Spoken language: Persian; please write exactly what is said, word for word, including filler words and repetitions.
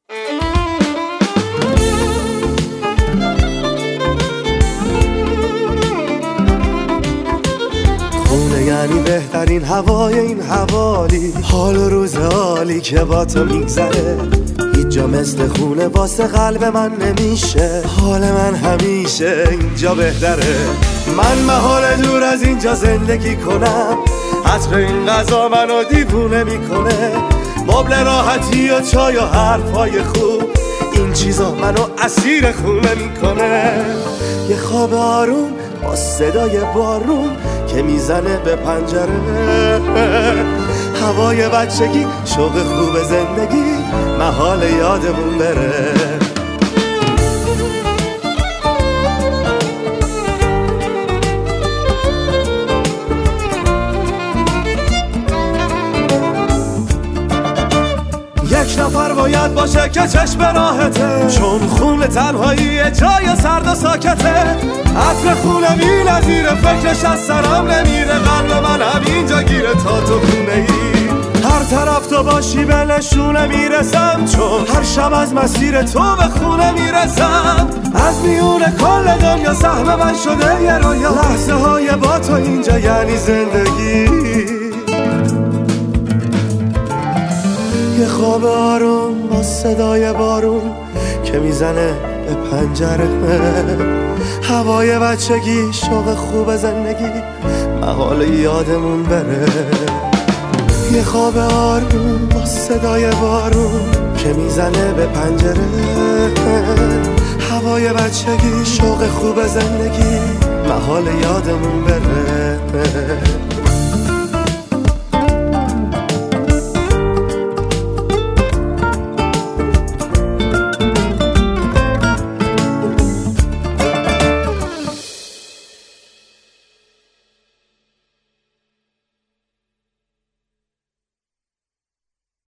خونه یعنی بهترین هوای این حوالی، حال و روز عالی که با تو میگذره. هیچ جا مثل خونه واسه قلب من نمیشه، حال من همیشه اینجا بهتره. من محال دور از اینجا زندگی کنم، عطر این غذا منو دیوونه میکنه. مبل راحتی و چای و حرفای خوب، این چیزا منو اسیر خونه میکنه. یه خواب آروم با صدای بارون که میزنه به پنجره، هوای بچگی، شوق خوب زندگی، محال یادمون بره. یک نفر باید باشه که چشم راحته، چون خون تنهایی جای سرد و ساکته. عطر خونه بی نظیره، فکرش از سرم نمیره. قلب من همینجا گیره تا تو خونه ای. هر طرف تو باشی به نشونه میرسم، چون هر شب از مسیر تو به خونه میرسم. از میون کل دنیا سهم من شده یه رویا، لحظه های با تو اینجا یعنی زندگی. یه خواب آروم با صدای بارون که میزنه به پنجره، هوای بچگی، شوق خوب زندگی، محال یادمون بره. یه خواب آروم با صدای بارون که میزنه به پنجره، هوای بچگی، شوق خوب زندگی، محال یادمون بره.